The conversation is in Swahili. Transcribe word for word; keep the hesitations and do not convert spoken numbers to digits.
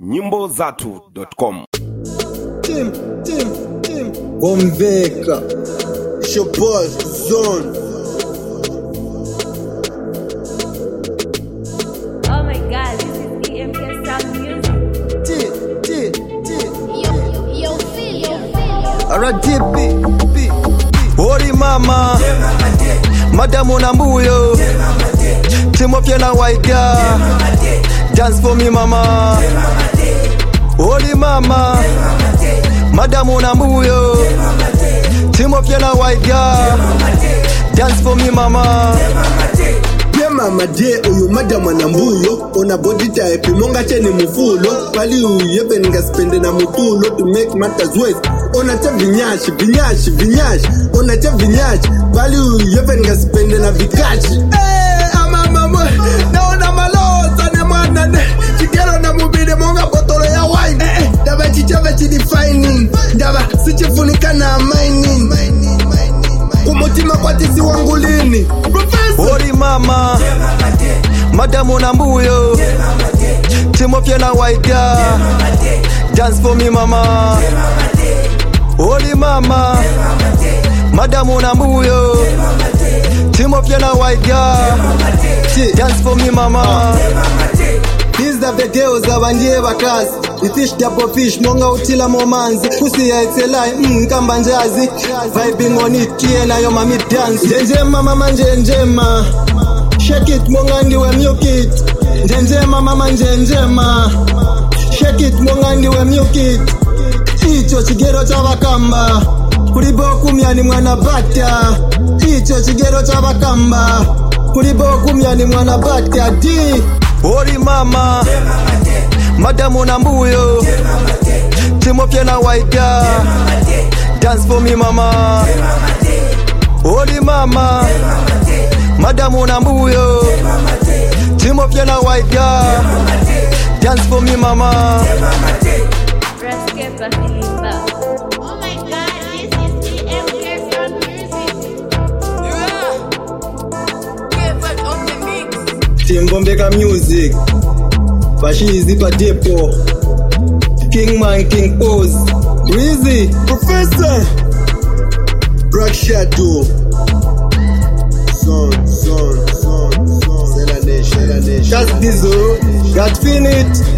nyimbo zatu dot com. Tim, Tim, Tim Bombeka it's your boy Zone. Oh my god, this is the M K Sound Music. T, T, T Yo, yo, feel, yo, feel. Alright, D, B, B, B. Ori mama Madamu na mbuyo Timofia na waiga Dance for me mama Ori mama Madamu na mbuyo Timofia na waiga Dance for me mama Yeah mama de uyu madama na mbuyo Ona body type monga cheni mufulo Pali uyebe nga spende na mutulo To make matters worse Ona cha vinyashi, vinyashi, vinyashi Ona cha vinyashi Pali uyebe nga spende na vikashi Eh, ama mama Naona maloza ne manane Chikero na mubide monga botolo ya wine Eh, eh, daba chichave chidefining Daba sichifunika na mining Kumutima kwa tisi wangulini Ori mama Madamu na mbuyo Timofia na waiga Dance for me mama Ori mama Madamu na mbuyo Timofia na waiga Dance for me mama These are the girls abandiye bakasi The fish double fish monga utila momanzi Pussy ya itselai mmm kamba njazi Vibing on it kie na yo mami dance Njenjema mama njenjema Shake it monga ndiwe milk it Njenjema mama njenjema Shake it monga ndiwe milk it Icho chigero cha bakamba Kulibo kumya ni mwana bata Icho chigero cha bakamba Kulibo kumya ni mwana bata Di Ori mama Madamu na mbuyo Timofia na waiga Dance for me mama Ori mama Madamu na mbuyo Timofia na waiga Dance for me mama Raskepa Filimba. Oh my god, this is the M K Sound Music. Give it on the mix. Team Bombeka Music Fashizi pa depo King Man King Pose Breezy Professor Black Shadow Son, son, son, son Sela Nation, Sela Nation That's Dizo Got Finit